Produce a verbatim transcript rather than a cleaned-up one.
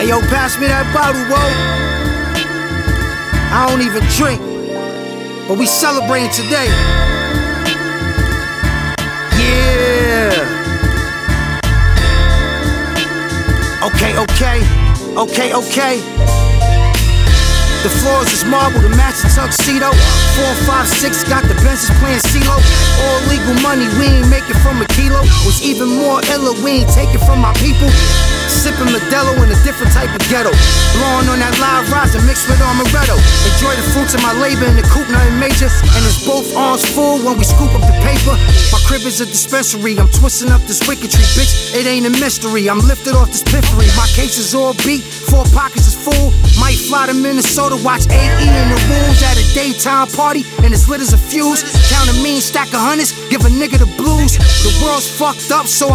Hey yo, pass me that bottle, whoa. I don't even drink, but we celebrating today. Yeah. Okay, okay, okay, okay. The floors is marble, the matching tuxedo. Four, five, six, got the Benzes playing CeeLo. All legal money, we ain't make it from a kilo. What's even more iller, we ain't take it from my people. Sipping Modelo in a different type of ghetto. Blowing on that live rosin mixed with amaretto. Enjoy the fruits of my labor in the coupe, nothing major. And it's both arms full when we scoop up the paper. My crib is a dispensary, I'm twisting up this wicketry, bitch. It ain't a mystery, I'm lifted off this piffery. My case is all beat, four pockets is full. Might fly to Minnesota, watch A E in the rules at a daytime party, and as lit as a fuse. Count a mean stack of hundreds, give a nigga the blues. The world's fucked up, so